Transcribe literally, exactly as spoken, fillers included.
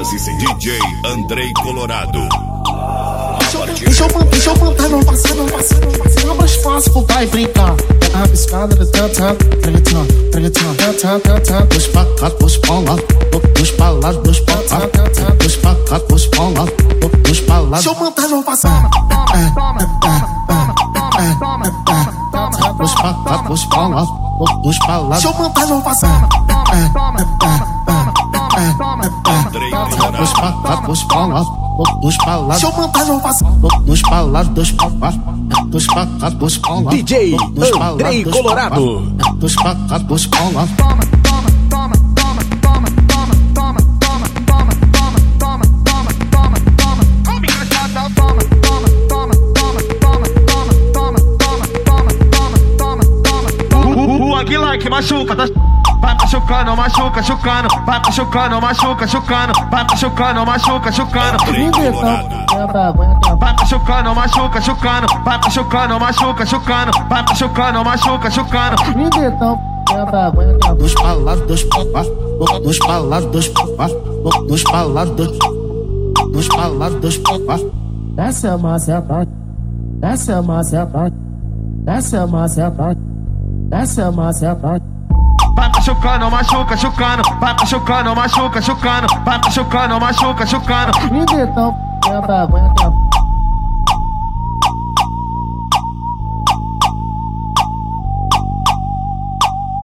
D J Andrei Colorado. Deixa eu cantar, deixa eu cantar, não passa, não passa, não passa. Abra espaço pro pai brincar. É a piscada do tantã, tregatã, tregatã, tantã, tantã. Dois pra cá, dois pra lá, dois pra lá, dois pra cá, dois pra cá, dois pra lá, dois pra lá. Deixa eu cantar, não passa. Dois pra cá, dois pra lá, dois pra lá. Deixa eu cantar, não passa. Dois pra cá, dois pra lá, dois pra lá. Deixa eu cantar, não passa. Dois pra lá, dois pra lá, dois pra cá, dois pra lá. D J Andrei Colorado. Dois pra cá, dois pra lá. O Aguilar que machuca, tá? Vai machucando, machuca, chucando. Vai machucando, machuca, chucando. Vai machucando, machuca, chucando. Vai machucando, machuca, chucando. Vai machucando, machuca, chucando. Vai machucando, machuca, chucando. Dois pra lá, dois pra lá, dois pra lá, dois pra lá, dois pra lá, dois dois pra lá, dois pra lá. Desce a maceta, desce a maceta, desce a maceta, desce a maceta. Vai machucando, machuca, chucando. Vai machucando, machuca, chucando. Vai machucando, machuca, chucando. Me dê tão, aguenta, aguenta.